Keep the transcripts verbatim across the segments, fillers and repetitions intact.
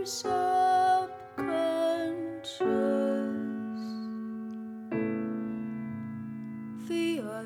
subconscious, the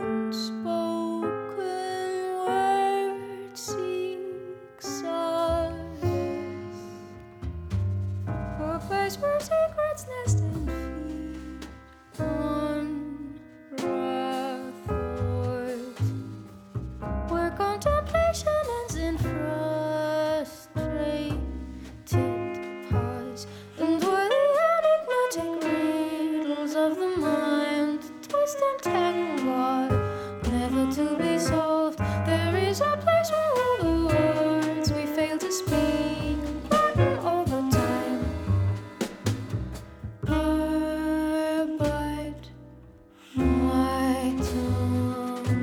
unspoken word seeks solace, a place where secrets nest and feed on raw thoughts, where contemplation ends in frustrated pause, and where the enigmatic riddles of the mind twist and tangle, never to be solved. There is a place where all the words we fail to speak flatten over time, are but my tongue.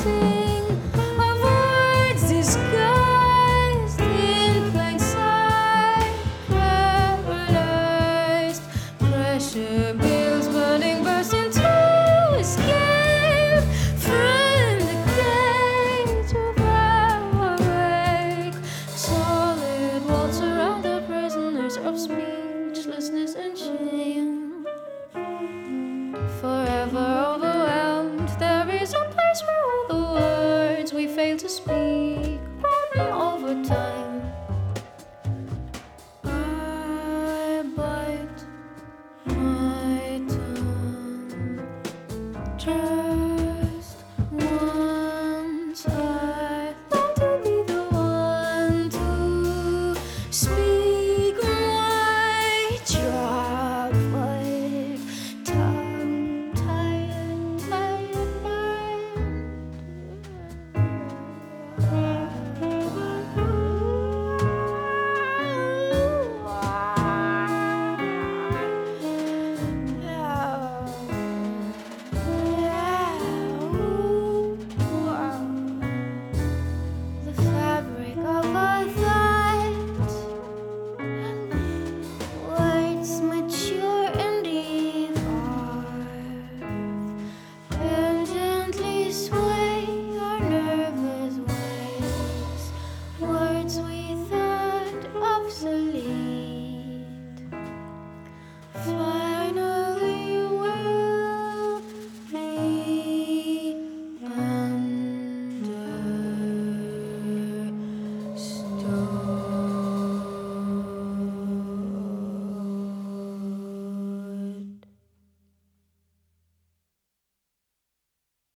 missing of words disguised in plain sight. Paralyzed, pressure builds, burning burst into escape from the cage of our wake. Solid walls around the prisoners of speechlessness and shame. Forever overwhelmed, there is a place where all the words we fail to speak run over time. I bite my